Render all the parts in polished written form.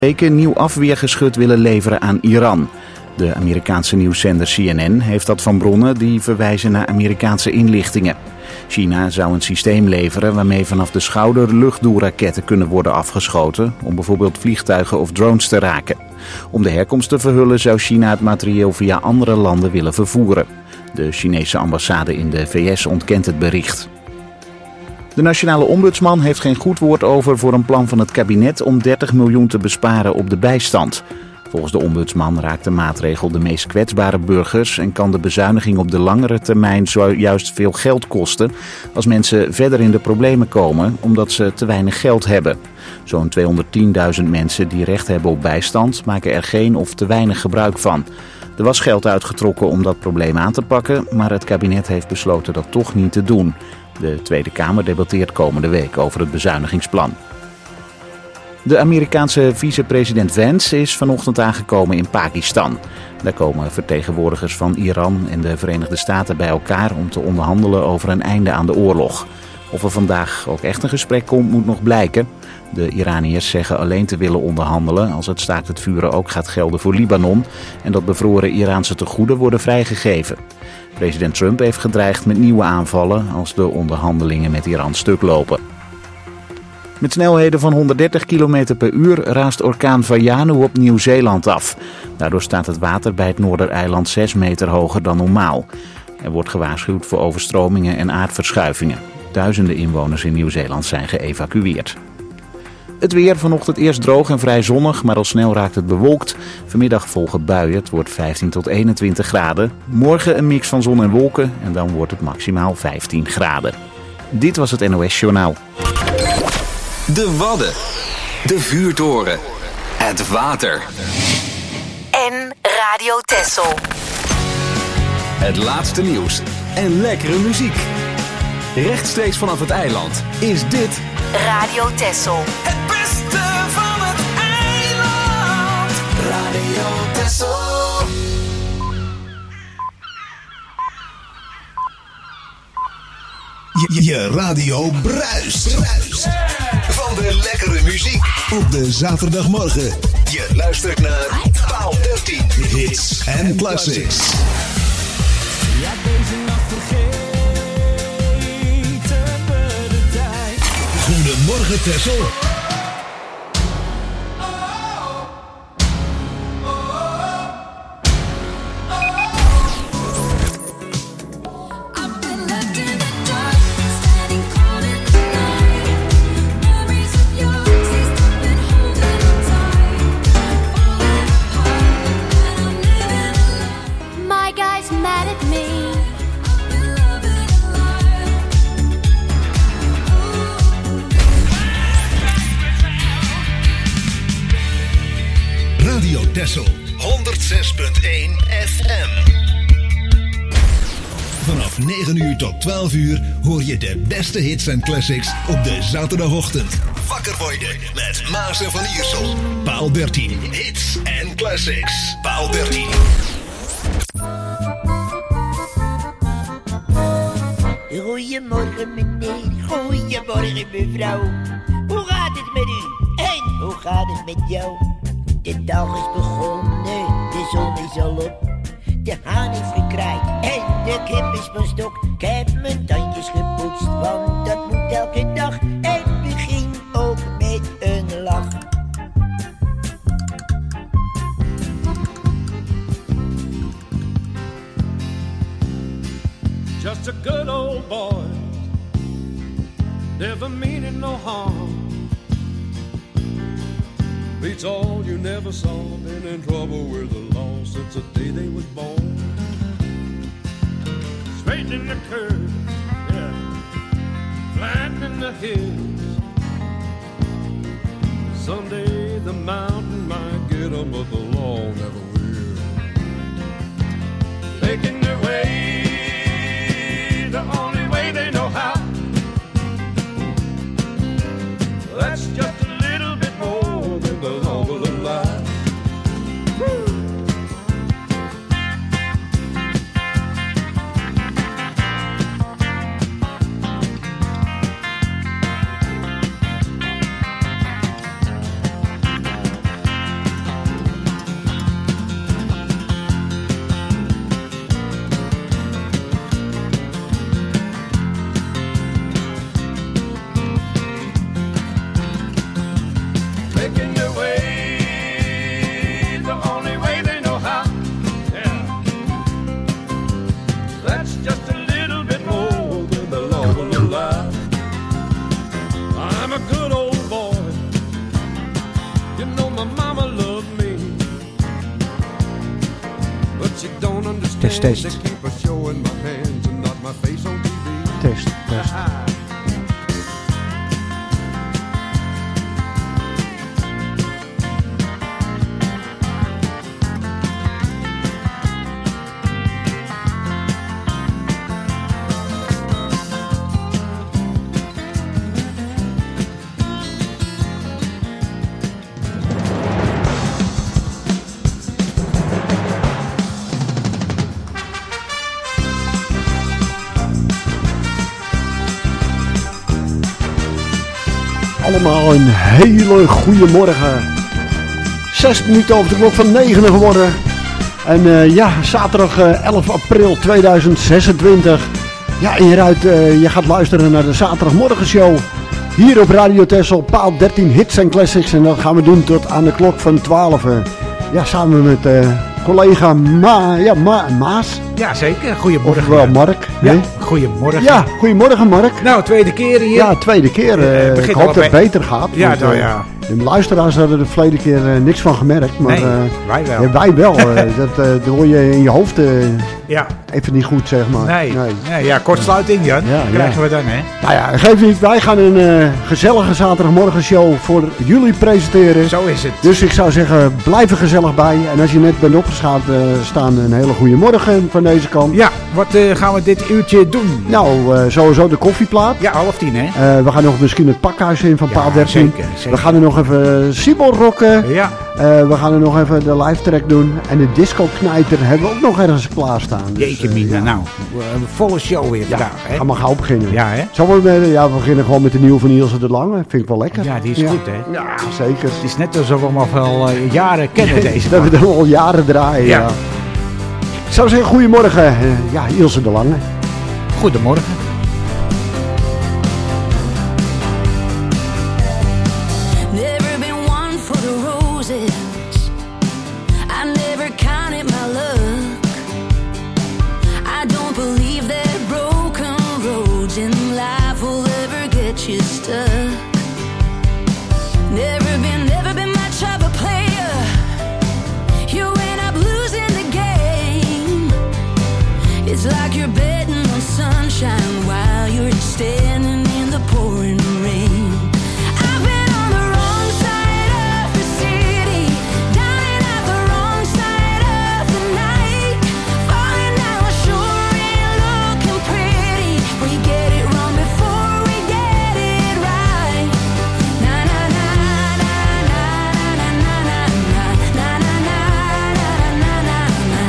weken nieuw afweergeschut willen leveren aan Iran. De Amerikaanse nieuwszender CNN heeft dat van bronnen die verwijzen naar Amerikaanse inlichtingen. China zou een systeem leveren waarmee vanaf de schouder luchtdoelraketten kunnen worden afgeschoten om bijvoorbeeld vliegtuigen of drones te raken. Om de herkomst te verhullen zou China het materieel via andere landen willen vervoeren. De Chinese ambassade in de VS ontkent het bericht. De nationale ombudsman heeft geen goed woord over voor een plan van het kabinet om 30 miljoen te besparen op de bijstand. Volgens de ombudsman raakt de maatregel de meest kwetsbare burgers en kan de bezuiniging op de langere termijn juist veel geld kosten als mensen verder in de problemen komen omdat ze te weinig geld hebben. Zo'n 210.000 mensen die recht hebben op bijstand maken er geen of te weinig gebruik van. Er was geld uitgetrokken om dat probleem aan te pakken, maar het kabinet heeft besloten dat toch niet te doen. De Tweede Kamer debatteert komende week over het bezuinigingsplan. De Amerikaanse vicepresident Vance is vanochtend aangekomen in Pakistan. Daar komen vertegenwoordigers van Iran en de Verenigde Staten bij elkaar om te onderhandelen over een einde aan de oorlog. Of er vandaag ook echt een gesprek komt, moet nog blijken. De Iraniërs zeggen alleen te willen onderhandelen als het staakt het vuren ook gaat gelden voor Libanon en dat bevroren Iraanse tegoeden worden vrijgegeven. President Trump heeft gedreigd met nieuwe aanvallen als de onderhandelingen met Iran stuk lopen. Met snelheden van 130 km per uur raast orkaan Vaianu op Nieuw-Zeeland af. Daardoor staat het water bij het Noordereiland 6 meter hoger dan normaal. Er wordt gewaarschuwd voor overstromingen en aardverschuivingen. Duizenden inwoners in Nieuw-Zeeland zijn geëvacueerd. Het weer vanochtend eerst droog en vrij zonnig, maar al snel raakt het bewolkt. Vanmiddag volgen buien, het wordt 15 tot 21 graden. Morgen een mix van zon en wolken en dan wordt het maximaal 15 graden. Dit was het NOS Journaal. De Wadden, de vuurtoren, het water en Radio Texel. Het laatste nieuws en lekkere muziek. Rechtstreeks vanaf het eiland is dit Radio Texel. Het beste van het eiland. Radio Texel. Je radio bruist. Van de lekkere muziek. Op de zaterdagmorgen. Je luistert naar Paal 13. Hits en classics. Ja, deze nacht vergeten we de tijd. Goedemorgen Texel. Texel 106.1 FM. Vanaf 9 uur tot 12 uur hoor je de beste hits en classics op de zaterdagochtend. Wakker worden met Maas en Van Iersel. Paal 13. Hits en classics. Paal 13. Goedemorgen meneer, goedemorgen mevrouw. Hoe gaat het met u? En hoe gaat het met jou? De dag is begonnen, de zon is al op. De haan heeft gekraaid en de kip is van stok. Ik heb mijn tandjes gepoetst, want dat moet elke dag. En begin ook met een lach. Just a good old boy, never meaning no harm. Beats all you never saw, been in trouble with the law since the day they was born. Straightening the curves, yeah, flattening the hills. Someday the mountain might get 'em, but the law never will. Making their way the only way they know how. That's just a little bit more than the law will allow. my mama loved me. But she don't understand. Test. They keep a show in my hands and not my face on TV. Test. Allemaal een hele goede morgen. 6 minuten over de klok van 9 geworden. En zaterdag 11 april 2026. Ja, en je gaat luisteren naar de zaterdagmorgenshow. Hier op Radio Texel, paal 13 hits en classics. En dat gaan we doen tot aan de klok van 12. Samen met collega Maas. Ja, zeker. Goedemorgen. Ofwel Mark. Ja, goedemorgen. Ja, goedemorgen Mark. Nou, tweede keer hier. Ja, tweede keer. Ik hoop dat het beter gaat. Ja, want, nou ja. De luisteraars hadden er de verleden keer niks van gemerkt. Maar nee, wij wel. Wij wel. Dat hoor je in je hoofd even niet goed, zeg maar. Nee. Ja, kortsluiting, Jan. Ja, krijgen we dan, hè? Nou ja, geef niet. Wij gaan een gezellige zaterdagmorgenshow voor jullie presenteren. Zo is het. Dus ik zou zeggen, blijf er gezellig bij. En als je net bent opgestaan, een hele goede morgen van deze kant. Ja, wat gaan we dit uurtje doen? Nou, sowieso de koffieplaat. Ja, 9:30, hè? We gaan nog misschien het pakhuis in van paal 13. Zeker. We gaan er nog even Sibor rocken. Ja. We gaan er nog even de live track doen. En de disco-knijter hebben we ook nog ergens klaarstaan. Jeetje mina, nou. Volle show weer vandaag, hè? Ga maar gauw beginnen. Ja, hè? We beginnen gewoon met de nieuwe van Ilse de Lange. Vind ik wel lekker. Ja, die is goed, hè? Ja, zeker. Het is net alsof we hem al jaren kennen, deze dat we er al jaren draaien, ja. Ik zou zeggen, goedemorgen. Ilse de Lange. Goedemorgen. It's like you're betting on sunshine while you're standing in the pouring rain. I've been on the wrong side of the city, dying at the wrong side of the night. Falling down sure ain't looking pretty. We get it wrong before we get it right. Na na na na na na na na na na na na na na na na.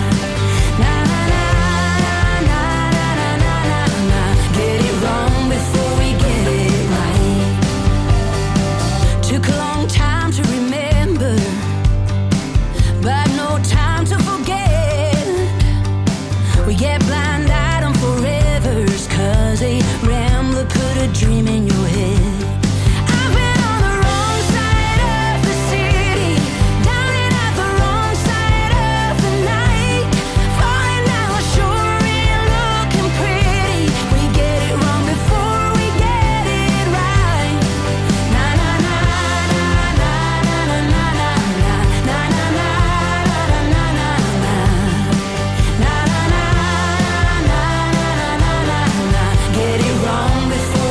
Dream in your head. I've been on the wrong side of the city, dying at the wrong side of the night. Falling down sure ain't looking pretty. We get it wrong before we get it right. Na na na na na na na na na na na na na na na na na na. Get it wrong before.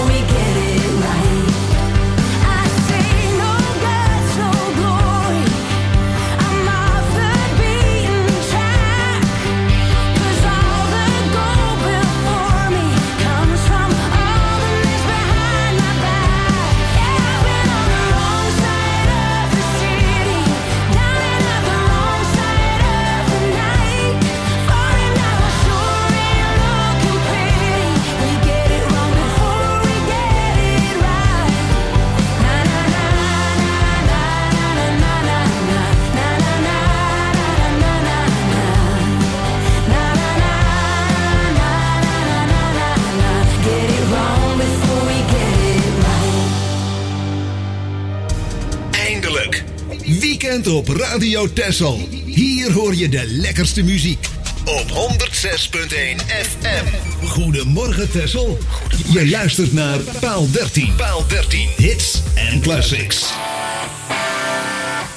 Weekend op Radio Texel. Hier hoor je de lekkerste muziek. Op 106.1 FM. Goedemorgen Texel. Je luistert naar Paal 13. Paal 13. Hits en classics.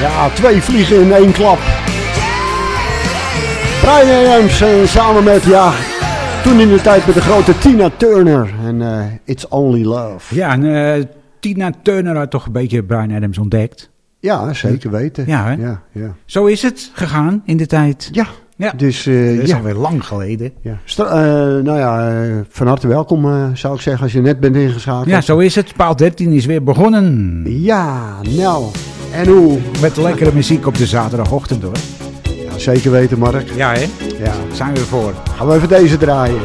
Ja, 2 vliegen in 1 klap. Bryan Adams samen met, toen in de tijd met de grote Tina Turner. En It's Only Love. Ja, en Tina Turner had toch een beetje Bryan Adams ontdekt. Ja, zeker weten. Ja, hè? Ja. Zo is het gegaan in de tijd. Ja. Dus, dat is alweer lang geleden. Ja. Van harte welkom zou ik zeggen als je net bent ingeschakeld. Ja, zo is het. Paal 13 is weer begonnen. Ja, nou. En hoe? Met lekkere muziek op de zaterdagochtend hoor. Ja, zeker weten, Mark. Ja, hè? Ja. Zijn we ervoor. Gaan we even deze draaien.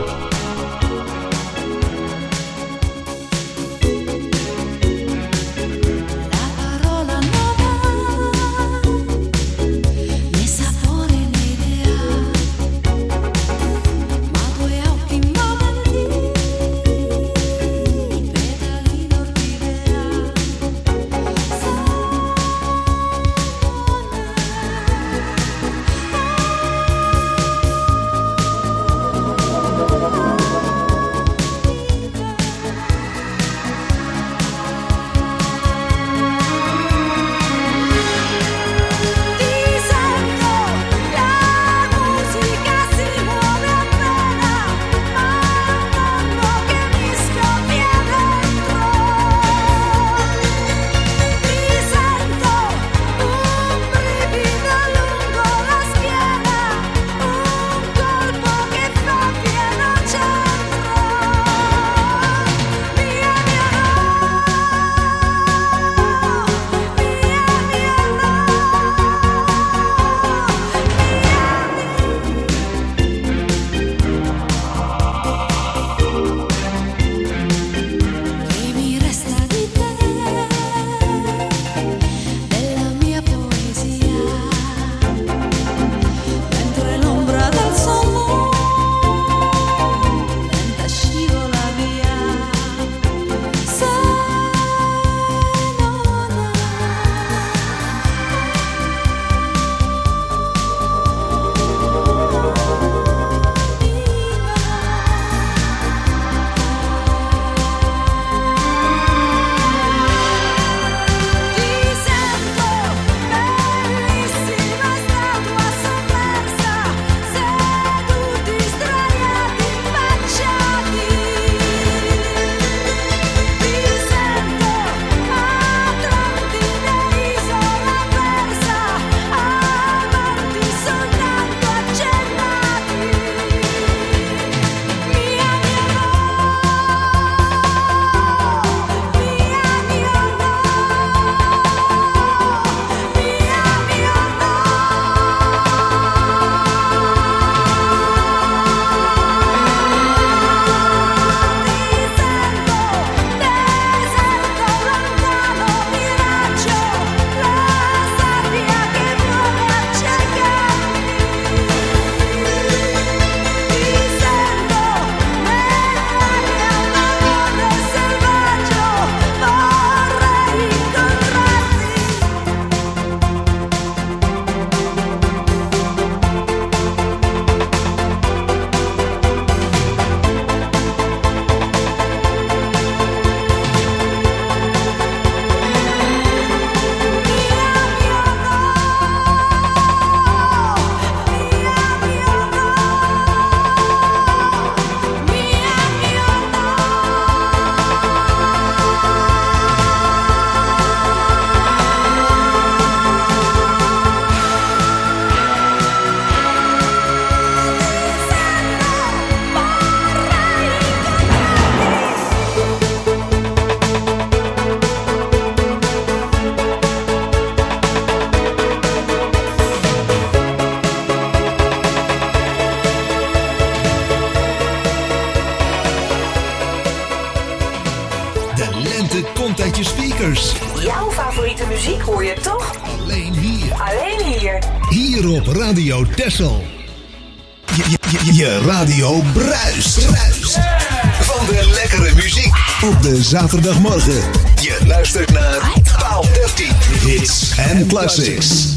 komt uit je speakers. Jouw favoriete muziek hoor je toch? Alleen hier. Alleen hier. Hier op Radio Texel. Je radio bruist. Van de lekkere muziek op de zaterdagmorgen. Je luistert naar Paal 13. Hits en classics.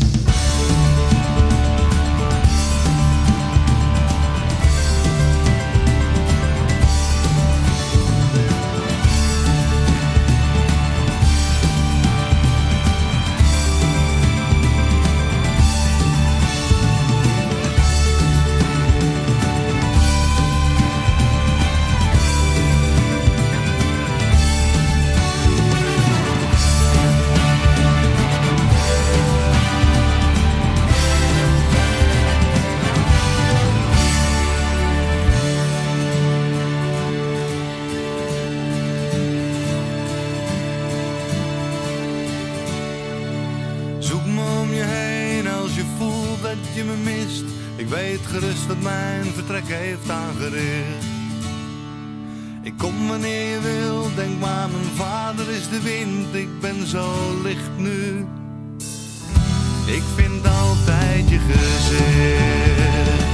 je heen als je voelt dat je me mist. Ik weet gerust wat mijn vertrek heeft aangericht. Ik kom wanneer je wil, denk maar mijn vader is de wind. Ik ben zo licht nu. Ik vind altijd je gezicht.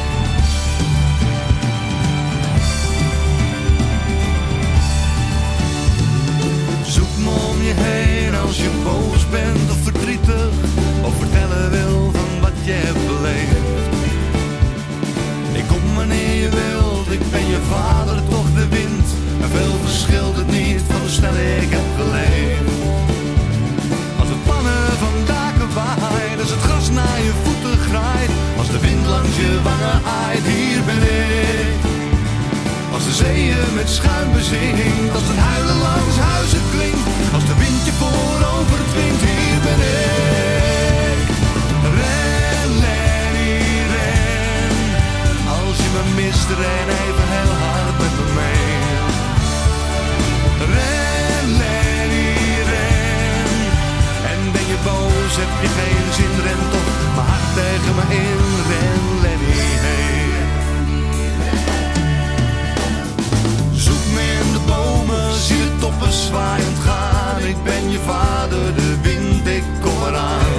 Zoek me om je heen als je boos bent of verdrietig, of vertellen wil van wat je hebt beleefd. Ik kom wanneer je wilt, ik ben je vader, toch de wind. En veel verschilt het niet van hoe snel ik heb geleefd. Als het pannen van daken waait, als het gras naar je voeten graait, als de wind langs je wangen aait, hier ben ik. Als de zeeën met schuim bezingt, als het huilen langs huizen klinkt, als de wind je voorover dwingt, hier ben ik. Ren, Lenny, ren. Als je me mist, ren even heel hard met me mee. Ren, Lenny, ren. En ben je boos, heb je geen zin, ren toch maar hard tegen me in. Ren, Lenny, hey. Zoek me in de bomen, zie de toppen zwaaiend gaan. Ik ben je vader, de wind, ik kom eraan.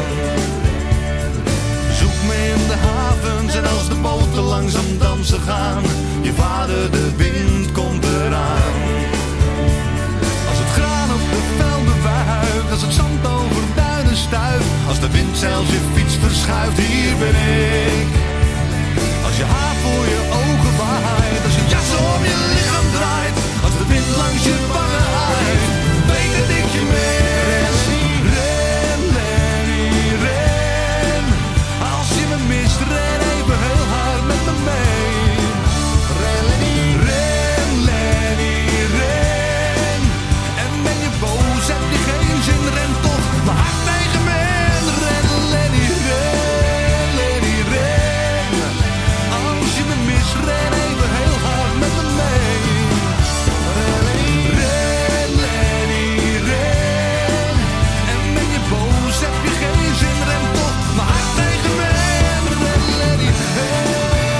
Zoek me in de havens en als de boten langzaam dansen gaan. Je vader, de wind, komt eraan. Als het graan op de velden wuift, als het zand over duinen stuift, als de wind zelfs je fiets verschuift, hier ben ik. Als je haar voor je ogen waait, als je jas om je lichaam draait, als de wind langs je wangen aait, weet dat ik je mee. Ren, Lenny, ren. Als je me mist, ren even heel hard met me mee. Ren, Lenny, ren. En ben je boos, heb je geen zin, ren toch maar hard tegen me in. Ren, Lenny, ren, Lenny, ren. Als je me mist, ren even heel hard met me mee. Ren, Lenny, ren. En ben je boos, heb je geen zin, ren toch maar hard tegen me in. Ren, Lenny, ren.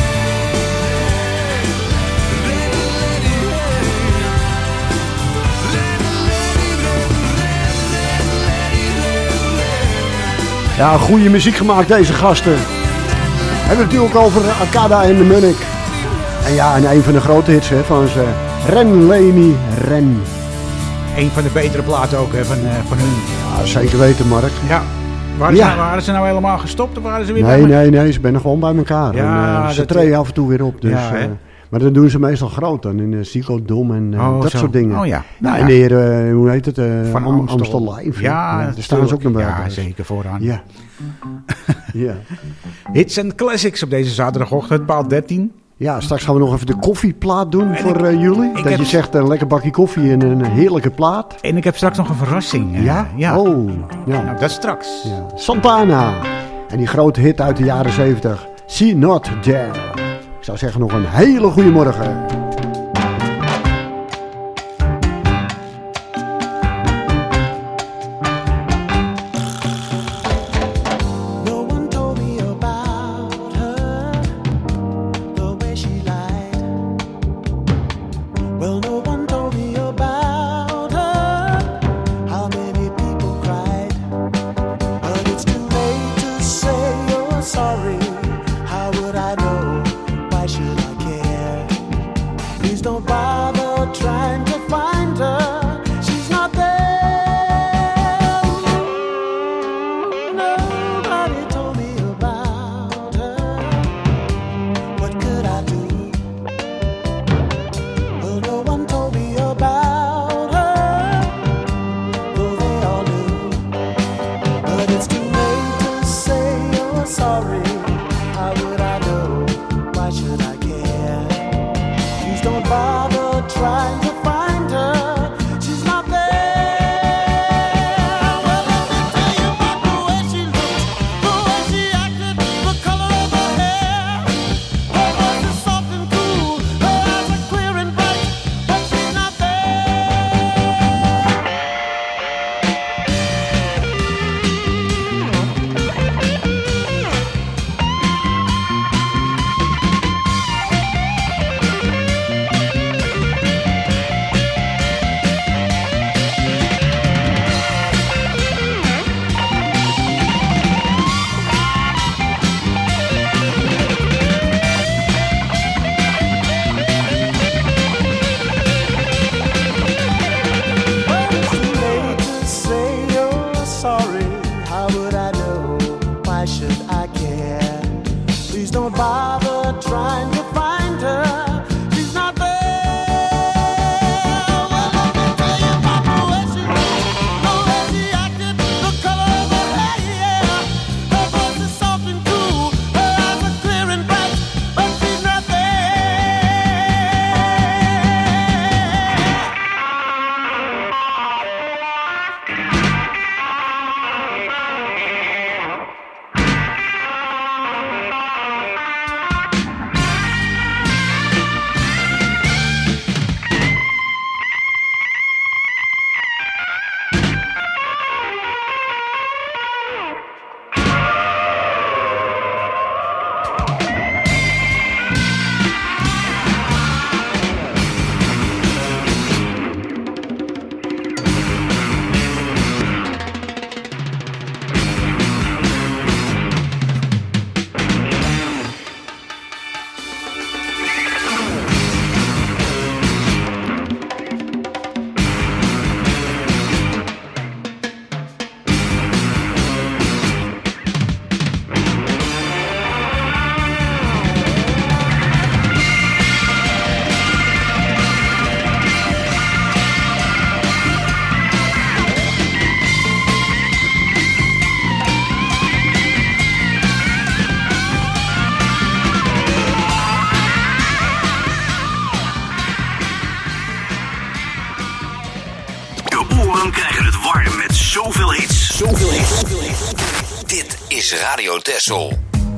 Ren, Lenny, ren. Ren, Lenny, ren. Ren, Lenny, ren. Ja, goede muziek gemaakt deze gasten. Hebben we het natuurlijk over Arcada en de Munnik. En ja, en een van de grote hits hè, van ze. Ren, Lenny, ren. Een van de betere platen ook hè, van hun. Ja, zeker weten, Mark. Ja. Waren ze nou helemaal gestopt of waren ze weer Nee, ze zijn gewoon bij elkaar. Ja, en, ze treden af en toe weer op. Dus, ja, maar dat doen ze meestal groot dan. In Psychodom en dat soort dingen. Oh ja. Nou, en de heer, hoe heet het? Van Amstel Live. Ja, daar staan ze ook nog bij. Ja, zeker vooraan. Ja. Ja. Hits en classics op deze zaterdagochtend, paal 13. Ja, straks gaan we nog even de koffieplaat doen voor jullie. Dat je zegt een lekker bakje koffie en een heerlijke plaat. En ik heb straks nog een verrassing. Ja? Oh. Ja. Nou, dat straks. Ja. Santana. En die grote hit uit de jaren 70. See Not There. Ik zou zeggen nog een hele goede morgen. Zoveel hits. Dit is Radio Texel.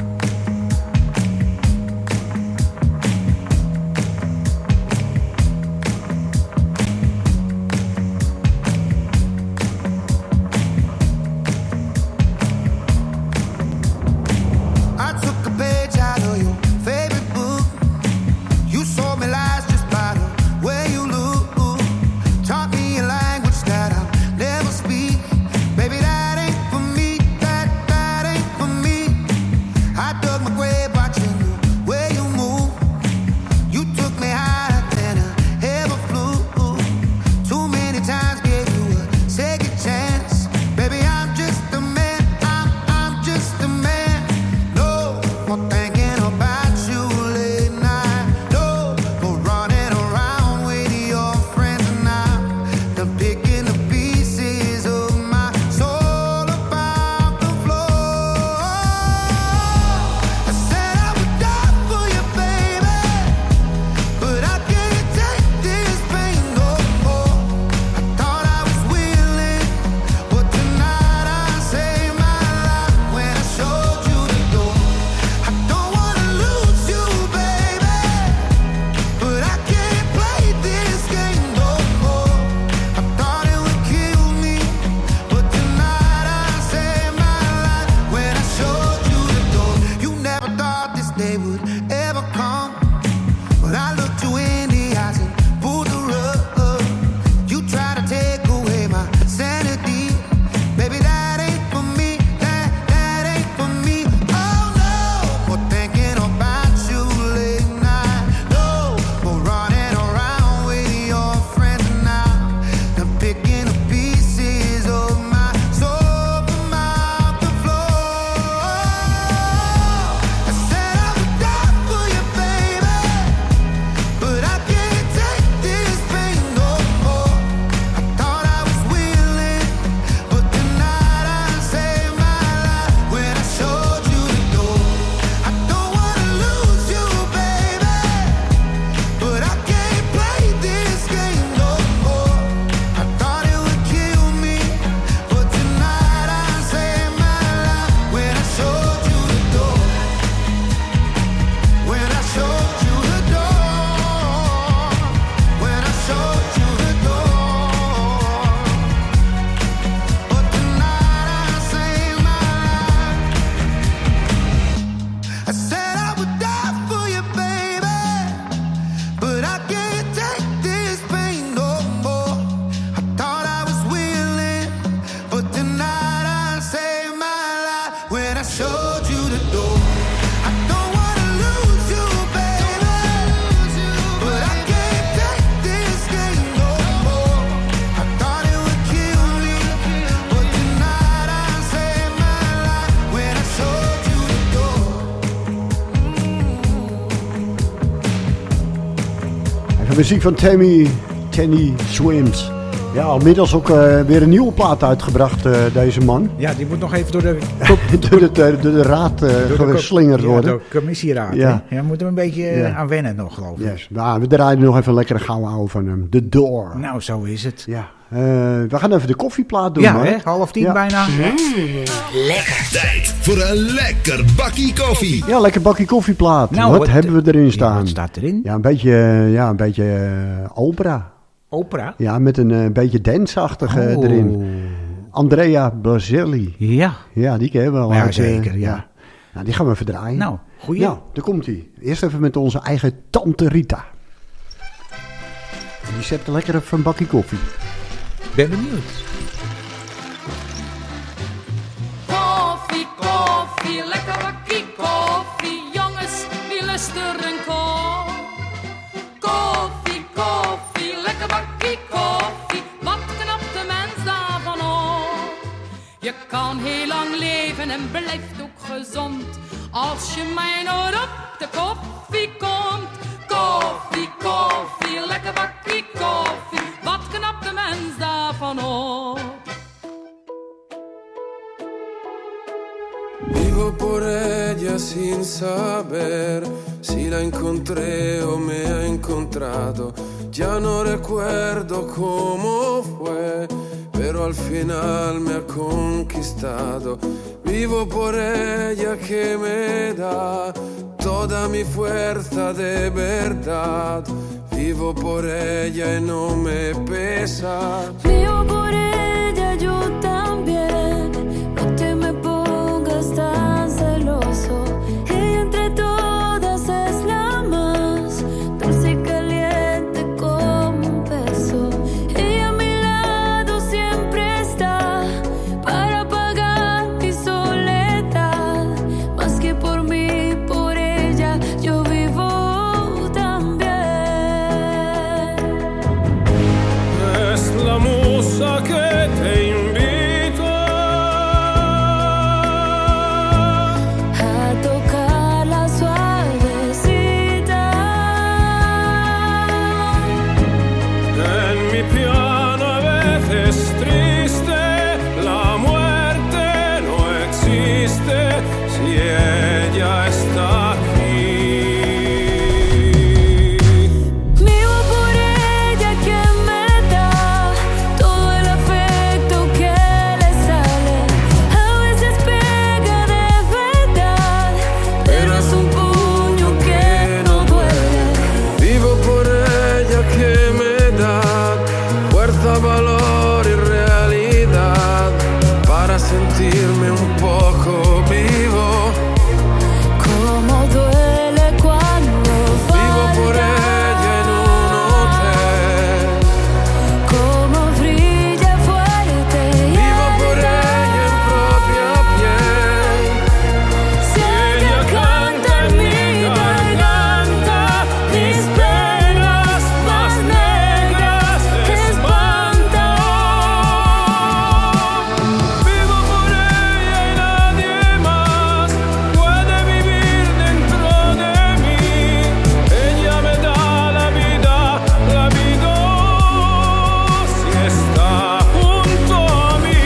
Muziek van Tenney Swims. Ja, inmiddels ook weer een nieuwe plaat uitgebracht, deze man. Ja, die moet nog even door de... door de raad geslingerd worden. Door de commissieraad. Ja. Ja, moeten we een beetje aan wennen nog, geloof ik. Yes. Nou, we draaien nog even een lekkere gouden ouwe van hem. The Door. Nou, zo is het. Ja. We gaan even de koffieplaat doen. Ja, hè? 9:30 bijna. Lekker. Tijd voor een lekker bakkie koffie. Ja, lekker bakkie koffieplaat. Nou, wat hebben we erin staan? Wat staat erin? Ja, een beetje opera. Opera? Ja, met een beetje dance-achtige erin. Andrea Bocelli. Ja. Ja, die ken je wel. Ja, zeker. Ja. Nou, die gaan we even draaien. Nou, goeie. Nou, daar komt hij. Eerst even met onze eigen tante Rita. En die zet lekker even een bakkie koffie. Ben benieuwd. Koffie, koffie, lekker bakkie koffie. Jongens, wie lust er een kop? Koffie, koffie, lekker bakkie koffie. Wat knapt de mens daarvan op? Je kan heel lang leven en blijft ook gezond. Als je mij nooit op de koffie komt. Koffie, koffie, lekker bakkie koffie. Wat knapt de mens daarvan op? Vivo por ella sin saber si la encontré o me ha encontrado. Ya no recuerdo cómo fue, pero al final me ha conquistado. Vivo por ella que me da toda mi fuerza de verdad. Vivo por ella y no me pesa. Vivo por ella, yo también. No te me pongas tan celoso. Ella entre todas es la más dulce y caliente como un beso. Ella a mi lado siempre está para apagar mi soledad. Más que por mí, por ella, yo vivo también. Es la musa que te invita A tocar la suavecita. en mi piano a veces triste. La muerte no existe si ella está aquí. Vivo por ella que me da todo el afecto que le sale. A veces pega de verdad, pero es un puño que no duele. Vivo por ella que me da fuerza, valor y realidad para sentirme un poco vivo. Como duele cuando Vivo por falta. ella en un hotel. Como brilla fuerte y Vivo por ella en propia piel. si ella canta en mi garganta, mis penas más negras espantan. Vivo por ella y nadie más puede vivir dentro de mí. Ella me da la vida si está junto a mí.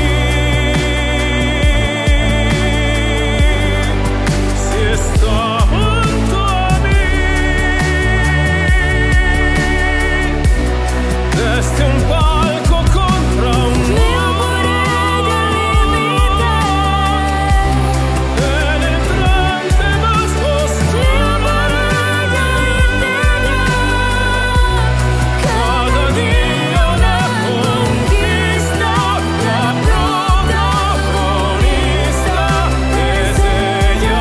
Si está junto a mí. Desde un palco contra un Vivo por ella límite. en el trance más oscuro. Vivo por ella interior. Cada día una conquista, la protagonista es ella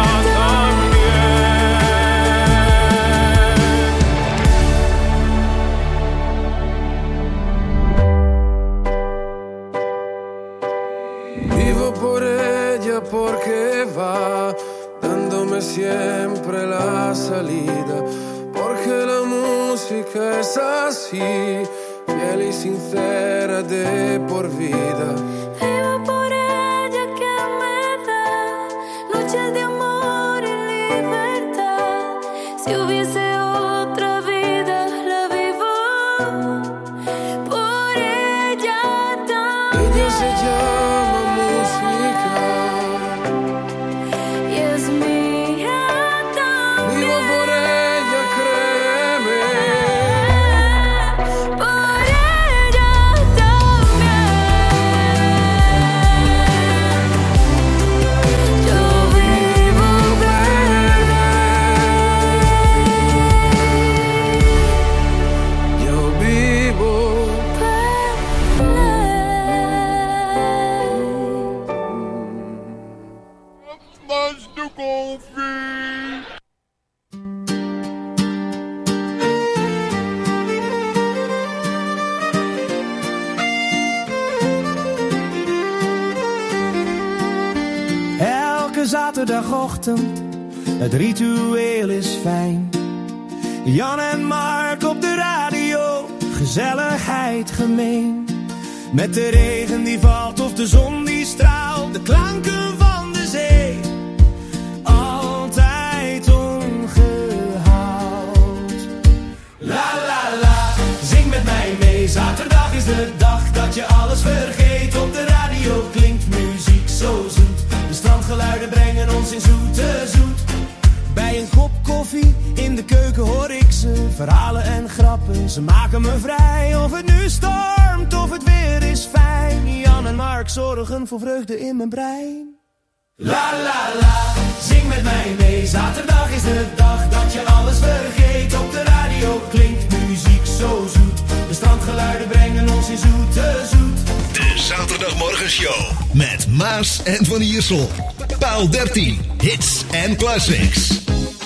también. Vivo por ella porque va dándome siempre la salida, porque la música es así, fiel y sincera de por vida. Vivo por ella que me da noches de amor y libertad. Si hubiese otra vida, la vivo por ella también. Ella se llama música. Y es mía también. Vivo por ella, créeme. Por ella también. Yo vivo Yo vivo. Mas do confio. Elke zaterdagochtend, het ritueel is fijn. Jan en Mark op de radio, gezelligheid gemeen. Met de regen die valt of de zon die straalt, de klanken van de zee. Altijd ongehaald. La la la, zing met mij mee. Zaterdag is de dag dat je alles vergeet. Op de radio klinkt muziek zo zoet. De strandgeluiden brengen ons in zoete zoet. Bij een kop koffie koffie, in de keuken hoor ik ze. Verhalen en grappen, ze maken me vrij. Of het nu stormt, of het weer is fijn. Jan en Mark zorgen voor vreugde in mijn brein. La la la, zing met mij mee. Zaterdag is de dag dat je alles vergeet. Op de radio klinkt muziek zo zoet. De strandgeluiden brengen ons in zoete zoet. De Zaterdagmorgenshow met Maas en Van Iersel. Paal 13, hits en classics.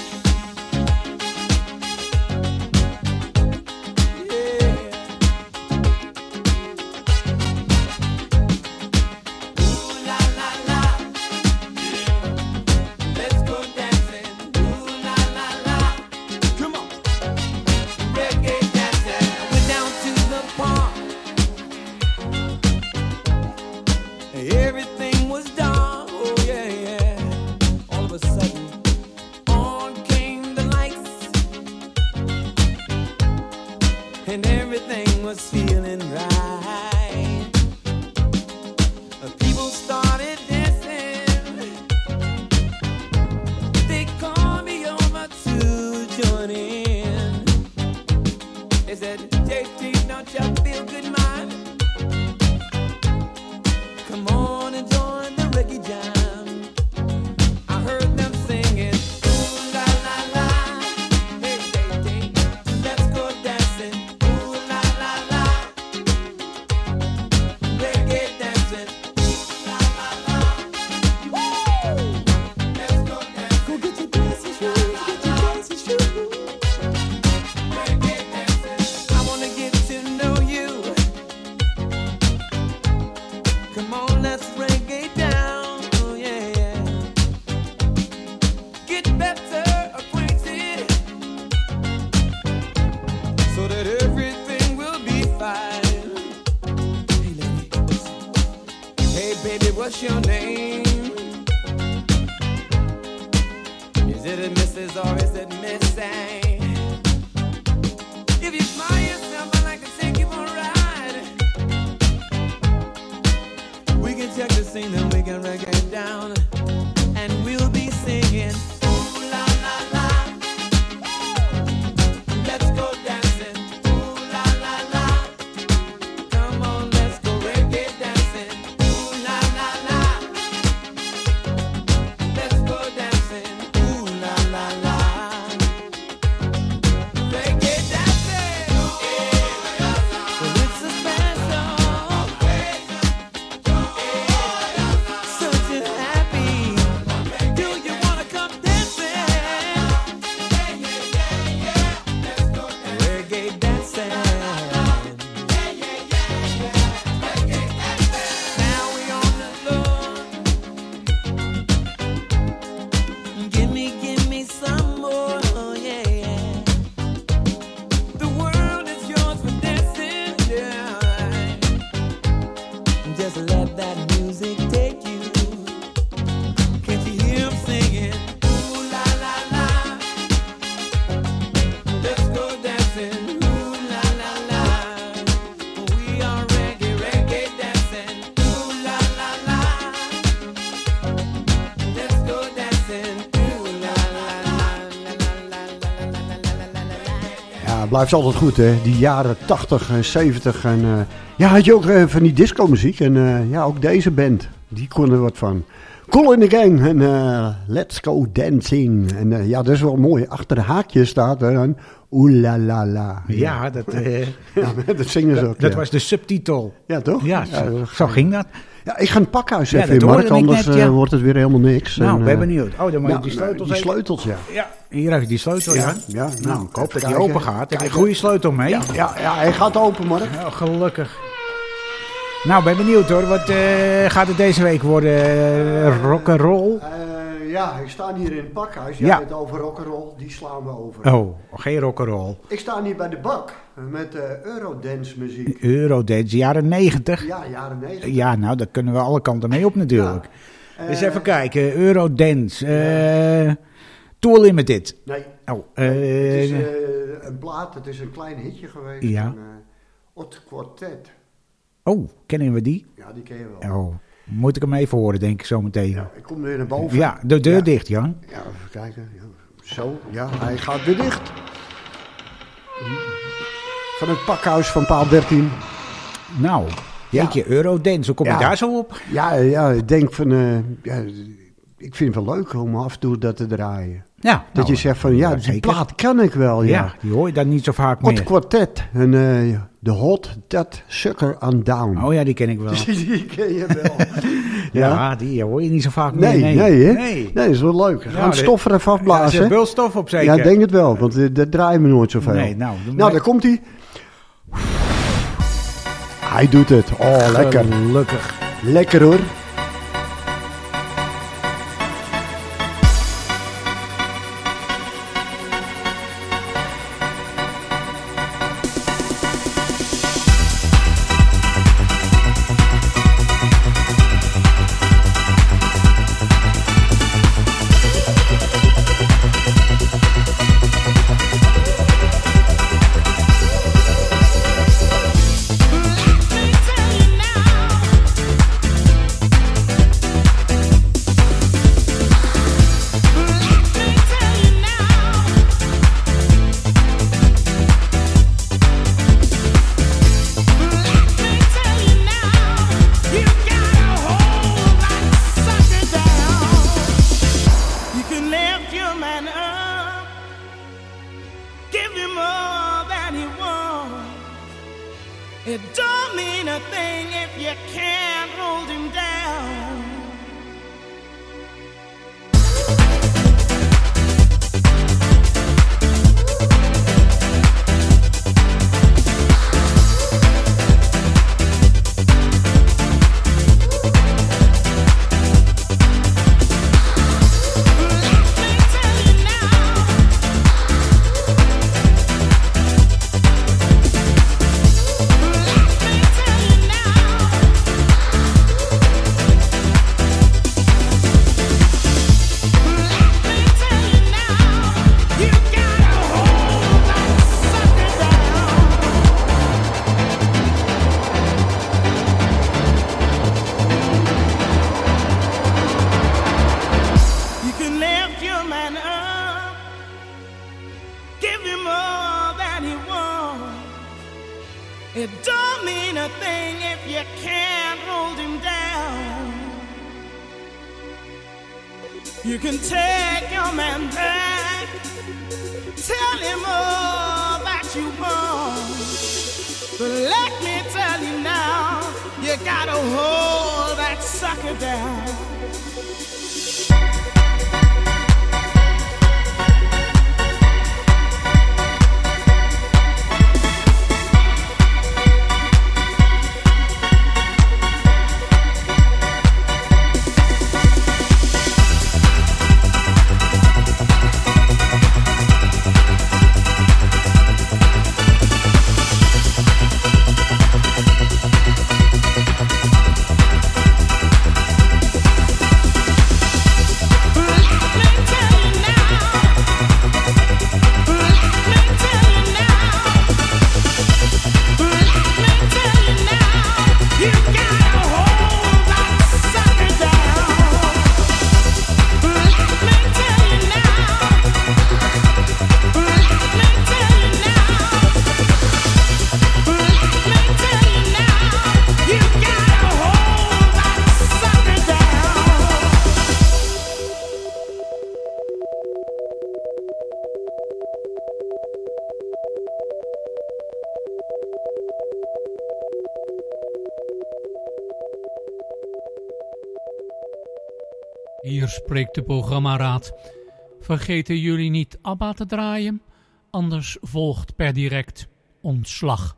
Everything was done, oh yeah, yeah. All of a sudden, on came the lights, and everything was feeling right. People started dancing, they called me over to join in. They said, JT, don't you feel good, man? Come on and join the reggae jam. I heard them singing, ooh la la la, hey hey hey, let's go dancing, ooh la la la, reggae dancing, ooh la la la, woo, let's go dancing, go get your dancing shoes, get your dancing shoes, reggae dancing. I wanna get to know you. Come on, let's reggae down, oh yeah, yeah. Get better acquainted, so that everything will be fine. Hey lady, hey baby, what's your name? Is it a Mrs. or is it Miss A? If you smile yourself, I'd like to take you for a ride. We can check the scene and we can reggae down, and we'll be singing ooh la la la, let's go dancing, ooh la la la, come on, let's go reggae dancing, ooh la la la, let's go dancing, ooh la la la, reggae dancing, well, it's a special. Such a happy. Do you wanna come dancing? Reggae dancing. Now we on the floor. Give me some more. Oh yeah, yeah. The world is yours for dancing. Yeah. Just let that music take you. Can't you hear him singing? Ooh la la la, let's go dancing. Ooh la la la, we are reggae, reggae dancing. Ooh la la la, let's go dancing. Ooh la la la. Ja, het blijft altijd goed, hè. Die jaren 80 en 70. En ja, had je ook van die disco-muziek. En ja, ook deze band. Die kon er wat van. Cool in the Gang en Let's Go Dancing. En ja, dat is wel mooi. Achter de haakjes staat er een oeh la la la. Ja, dat, ja, dat zingen ze ook. dat ja. was de subtitel. Ja, toch? Ja, zo ging dat. Ja, ik ga een pakhuis Ja, even dat in, Mark. hoorde ik Anders net, ja. wordt het weer helemaal niks. Nou, En, ben benieuwd. Oh, dan moet je ja, die sleutels die even... sleutels, ja. Ja, hier heb je die sleutel, ja. Ja, Nou, ik hoop dat die kijken. open gaat. Heb je een Kijken. goede sleutel mee? Ja, hij gaat open, Mark. Oh, gelukkig. Nou, ben benieuwd hoor. Wat gaat het deze week worden? Rock'n'roll? Ja, ik sta hier in het pakhuis. Ja. Jij hebt over rock'n'roll, die slaan we over. Oh, geen rock'n'roll. Ik sta hier bij de bak met Eurodance muziek. Eurodance, jaren 90. Ja, jaren 90. Ja, nou, daar kunnen we alle kanten mee op natuurlijk. Dus even kijken. Eurodance. Tour Limited. Nee. Oh, het is een plaat, het is een klein hitje geweest. Ja. Van Hot Quartet. Oh, kennen we die? Ja, die ken je wel. Oh, moet ik hem even horen, denk ik, zo meteen. Ja, ik kom weer naar boven. Ja, de deur dicht, Jan. Ja, even kijken. Ja, Zo, ja, hij gaat weer dicht. Van het pakhuis van paal 13. Nou, jeetje, Eurodance, hoe kom je daar zo op? Ja, ik denk van... ik vind het wel leuk om af en toe dat te draaien. Ja, dat je zegt van, die zeker. plaat kan ik wel, Ja, die hoor je dan niet zo vaak meer. Hot Quartet. En de Hot That Sucker on Down. Oh ja, die ken ik wel. Die ken je wel. Ja, die hoor je niet zo vaak meer. Nee, Nee, dat is wel leuk. We gaan stof er even afblazen. Er zit wel stof op zeker. Ja, ik denk het wel, want dat draaien we nooit zoveel. Nee, nou, daar komt hij. Hij doet het. Oh, lekker. Gelukkig. Lekker hoor. Hier spreekt de programmaraad. Vergeten jullie niet ABBA te draaien? Anders volgt per direct ontslag.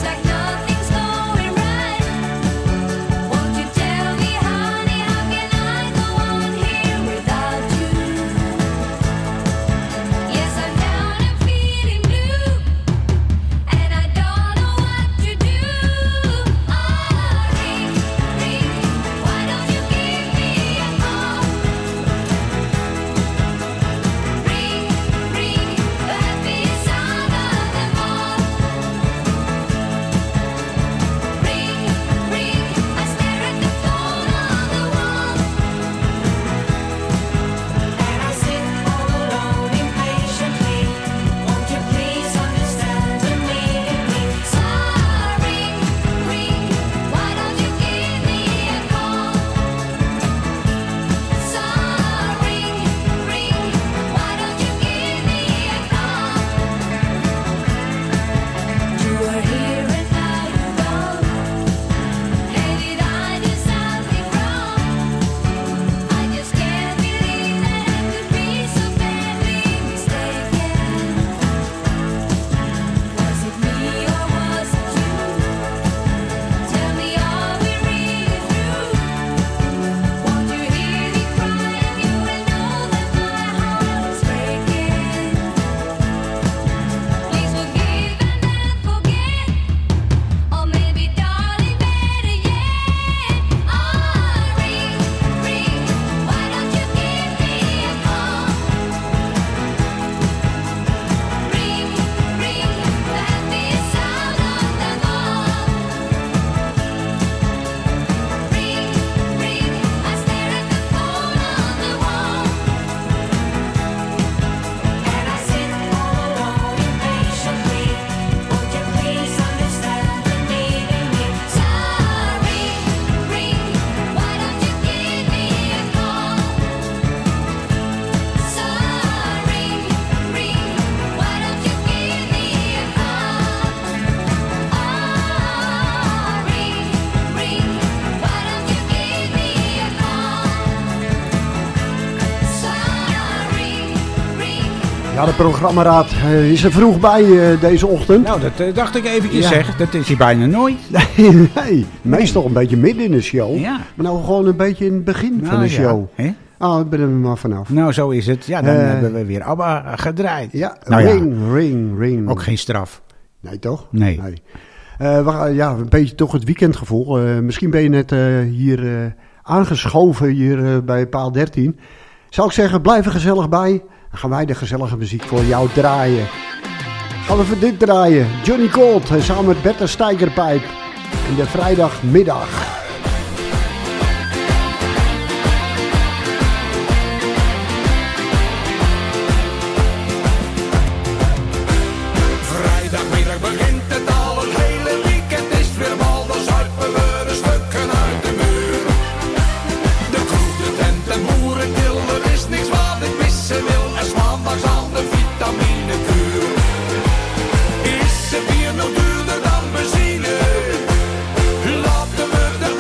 Won't you tell me, honey, how can I Ja, de programmaraad is er vroeg bij deze ochtend. Nou, dat dacht ik eventjes zeg. Dat is hij bijna nooit. Nee, meestal een beetje midden in de show. Ja. Maar nou gewoon een beetje in het begin van de show. Hè? Ah, ik ben er maar vanaf. Nou, zo is het. Ja, dan hebben we weer ABBA gedraaid. Ja, nou, ring. Ook geen straf. Nee, toch? Nee. Een beetje toch het weekendgevoel. Misschien ben je net hier aangeschoven hier bij paal 13. Zou ik zeggen, blijf er gezellig bij. Dan gaan wij de gezellige muziek voor jou draaien. Gaan we voor dit draaien. Johnny Colt samen met Bertha Steigerpijp. In de vrijdagmiddag. Is het bier nog duurder dan benzine? Laten we de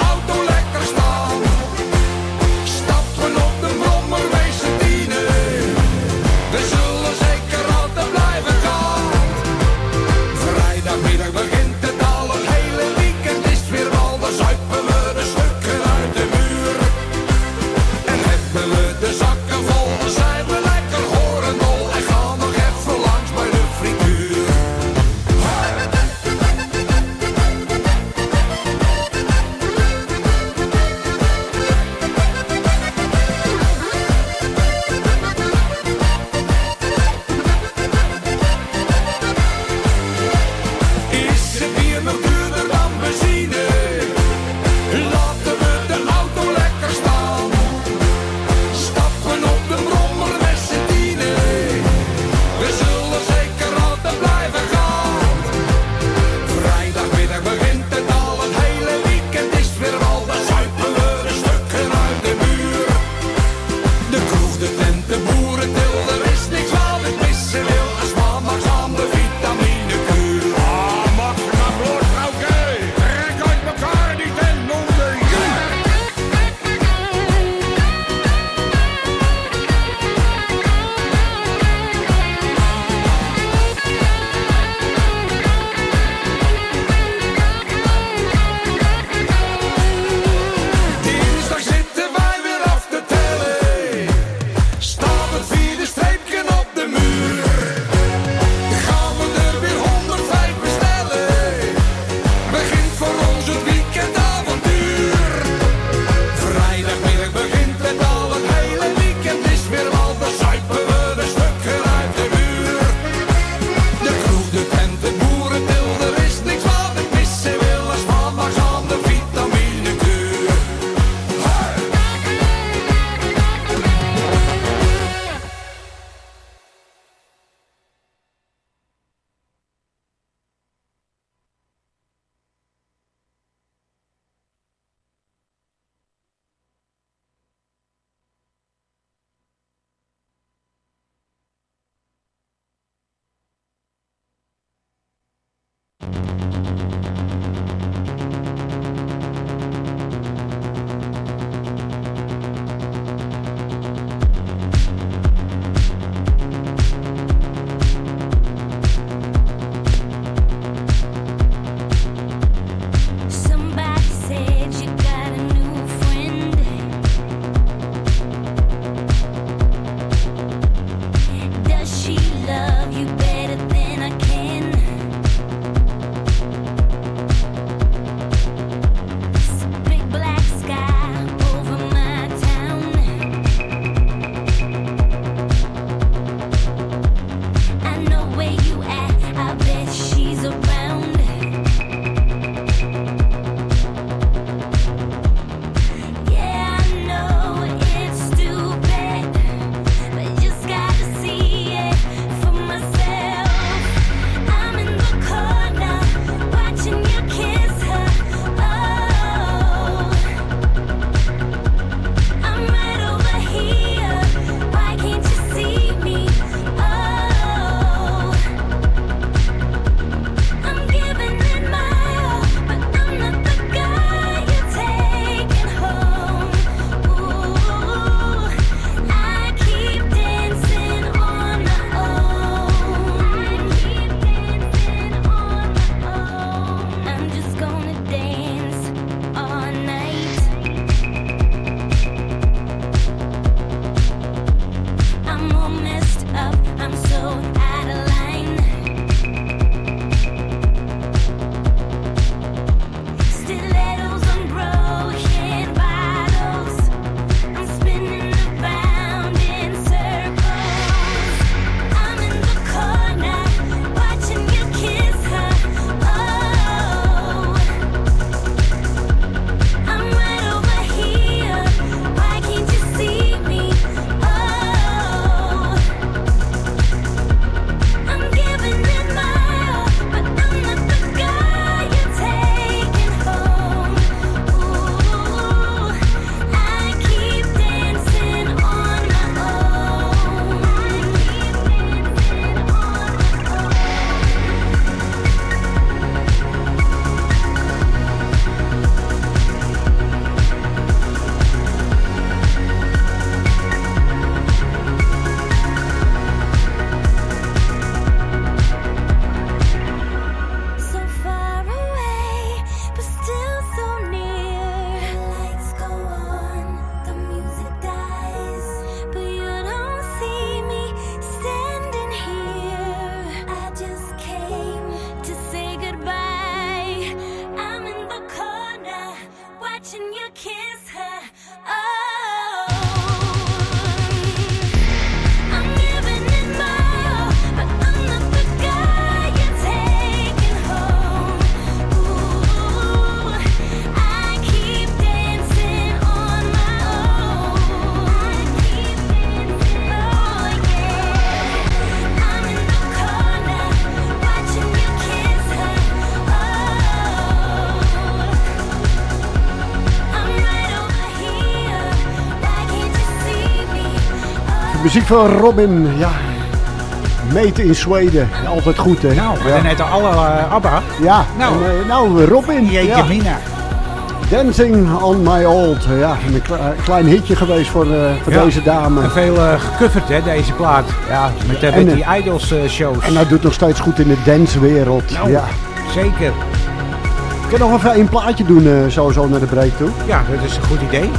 muziek van Robin. Ja, meten in Zweden. Altijd goed, hè? Nou, we hadden net al alle ABBA. Ja, nou, Robin. Jeetje mina. Dancing on my old. Ja, een klein hitje geweest voor deze dame. En veel gecoverd, hè, deze plaat. Ja, met die Idols shows. En hij doet nog steeds goed in de dancewereld. Nou, ja. Zeker. Ik kan nog even een plaatje doen, sowieso naar de break toe. Ja, dat is een goed idee.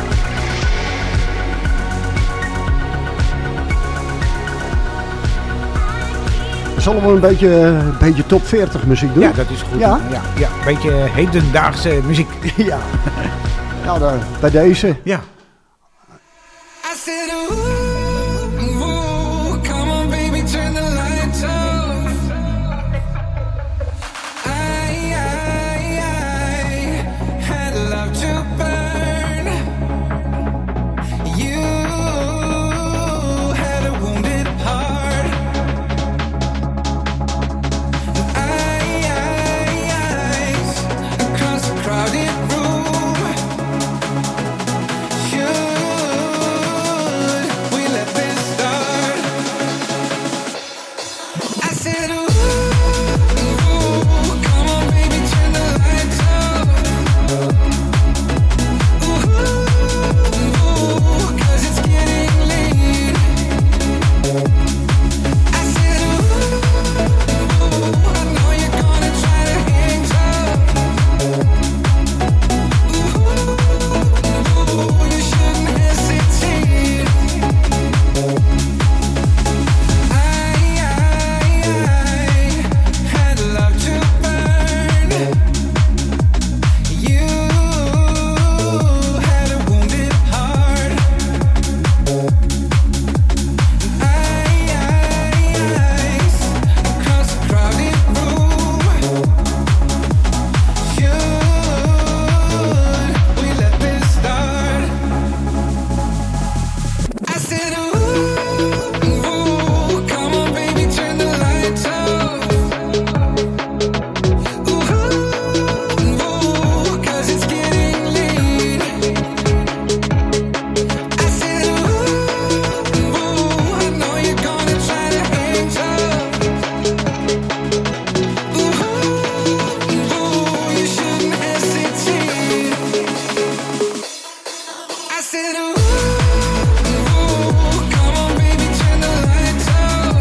Zullen we een beetje top 40 muziek doen? Ja, dat is goed. Ja, een beetje hedendaagse muziek. Ja. Nou, bij deze. Ja. I said, ooh, come on baby, turn the lights off. I had love to burn. You had a wounded heart. Eyes across the crowded room. Should we let this start? I said, ooh, come on baby, turn the lights off. Ooh, 'cause it's getting late. I said, ooh, I know you're gonna try to hang tough. Ooh, you shouldn't hesitate. I had love to burn. You had a wounded heart. Eyes across the crowded room. Should we let this start? I said, ooh, come on baby, turn the lights off. Ooh, 'cause it's getting late. I said, ooh, I know you're gonna try to hang tough. Ooh, you shouldn't hesitate. I said, ooh, come on baby, turn the lights off.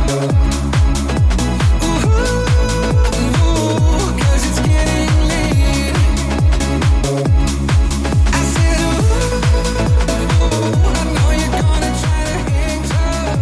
Ooh, 'cause it's getting late. I said, ooh, I know you're gonna try to hang tough.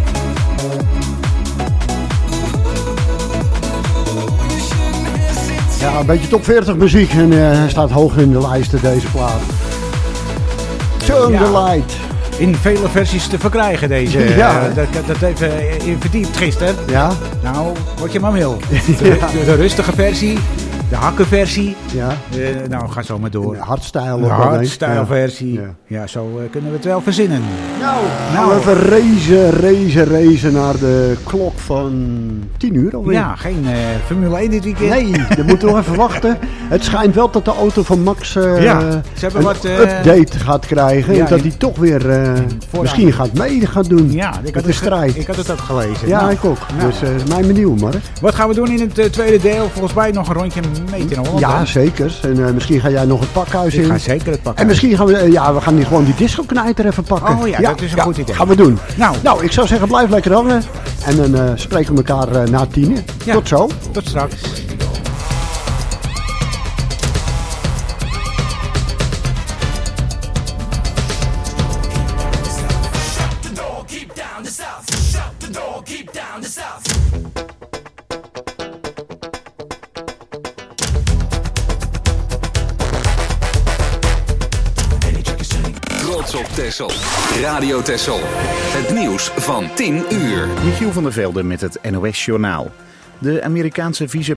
You shouldn't hesitate. Ja, een beetje top 40 muziek. En hij staat hoog in de lijsten, deze plaat. Turn the light. In vele versies te verkrijgen deze. Ja. Dat even verdiept gisteren. Ja. Nou, wat je maar wil. De rustige versie. De hakkenversie. Ja. Nou, ga zo maar door. De hardstyle. De ook wel eens. hardstyle versie. Ja. Ja, zo kunnen we het wel verzinnen. Nou, even racen naar de klok van 10 uur alweer. Ja, geen Formule 1 dit weekend. Nee, dan moeten we nog even wachten. Het schijnt wel dat de auto van Max ze hebben een update gaat krijgen. Ja, en dat hij toch weer misschien gaat doen. Ja, met de strijd. Ik had het ook gelezen. Ja, Nou, ik ook. nou. Dus mijn benieuwd, Mark. Wat gaan we doen in het tweede deel? Volgens mij nog een rondje meten in Holland. Ja, zeker. En misschien ga jij nog het pakhuis in. Ik ga zeker het pakhuis. En misschien gaan we gaan gewoon die disco-knijter even pakken. Oh ja, dat is een goed idee. Gaan we doen. Nou, ik zou zeggen, blijf lekker hangen. En dan spreken we elkaar na 10. Ja. Tot zo. Tot straks. Trots op Texel. Radio Texel. Het nieuws van 10 uur. Michiel van der Velde met het NOS Journaal. De Amerikaanse